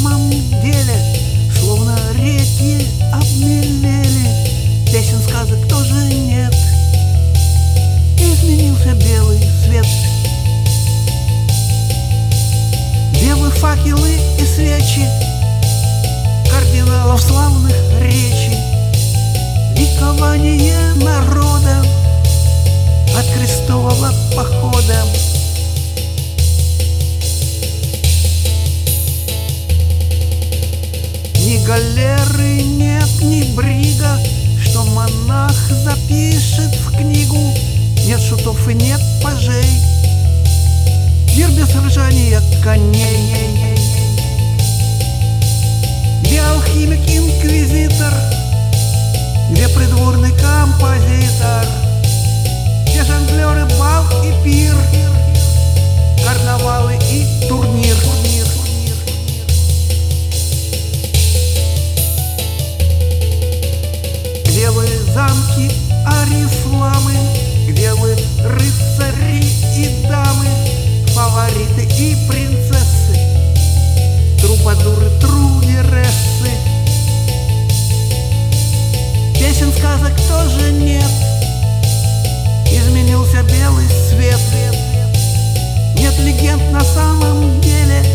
самом деле словно реки обмелели. Песен, сказок тоже нет, изменился белый свет. Белые факелы и свечи кардиналов славных речи, ликование народа от крестового похода. Ни галеры нет, ни брига, что монах запишет в книгу. Нет шутов и нет пажей, мир без ржания коней. Где алхимик-инквизитор, где придворный композитор, где жонглеры, бал и пир, карнавалы и турнир. Где вы, замки, орифламы, где вы, рыцари и дамы, фавориты и принцессы, трубадуры, труверессы? Песен, сказок тоже нет, изменился белый свет. Нет легенд на самом деле,